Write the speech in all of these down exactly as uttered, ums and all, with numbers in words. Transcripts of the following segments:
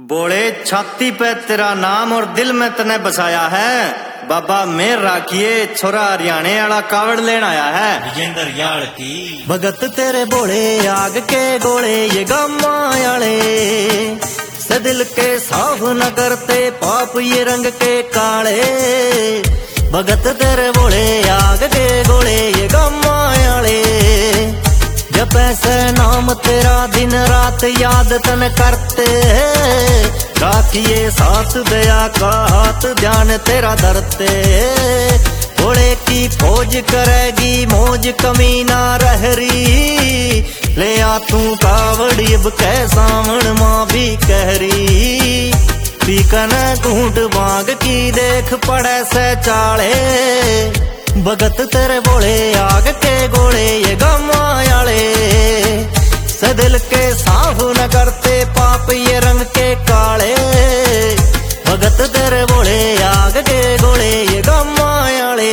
बोले छाती पे तेरा नाम और दिल में तने बसाया है। बाबा मेर राखिए छोरा हरियाणे वाला कावड़ लेन आया है। विजेंद्र यार की भगत तेरे बोले आग के गोले ये गम्मा आले से दिल के साफ न करते पाप ये रंग के काले। भगत तेरे बोले आग के गोले ये गम्मा आले जब ऐसे नाम तेरा दिन रात याद तन करते राखिए साथ दया का हाथ ध्यान तेरा धरते। घोड़े की फौज करेगी मौज कमी ना रहरी ले आ तू कावड़ी अब कै सावण माँ भी कहरी पीकन घूट बांग की देख पड़े से चाले। भगत तेरे बोले आग के गोले ये गम्मा आले से दिल के साफ न करते पाप ये रंग के काले। भगत तेरे बोले आग के गोले ये गम्मा आले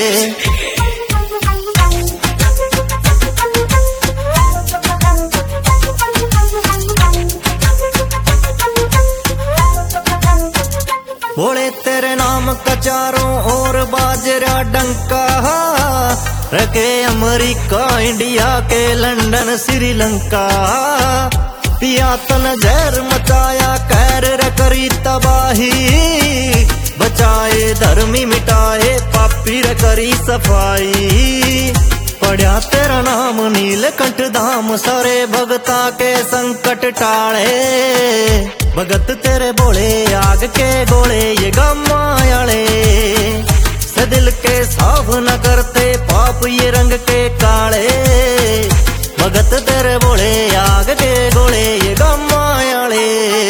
बोले तेरे नाम का चारों ओर बाजरा डंका रखे अमेरिका इंडिया के लंदन श्रीलंका पिया तन जहर मचाया कैर रे करी तबाही बचाए धर्मी मिटाए पापी रे करी सफाई। पढ़या तेरा नाम नीलकंठ धाम सारे भगता के संकट टाले। भगत तेरे बोले आग के गोले ये गम्मा आले से दिल के साफ न करते पाप ये रंग के काले। भगत तेरे बोले आग के गोले ये गम्मा आले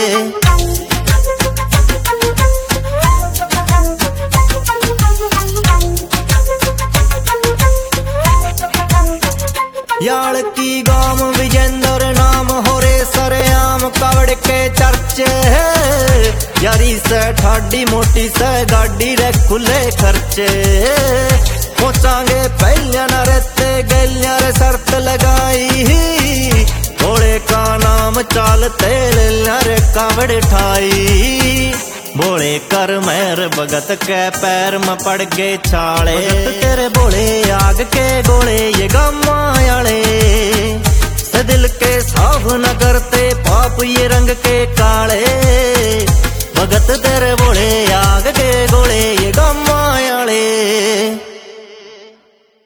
याल की गाम विजेंद्र नाम हो रे सरेआम कावड़ के चर्चे यारी से ठाडी मोटी से गाड़ी रे खुले खर्चे पहुंचांगे पहलिया न रहते गलिया रे शर्त लगाई घोड़े का नाम चालते लिया रे कावड़ ठाई। बोले कर मेर भगत के पैर में पड़ गए छाले तेरे बोले आग के गोले ये गम्मा आले से दिल के साफ न करते पाप ये रंग के काले।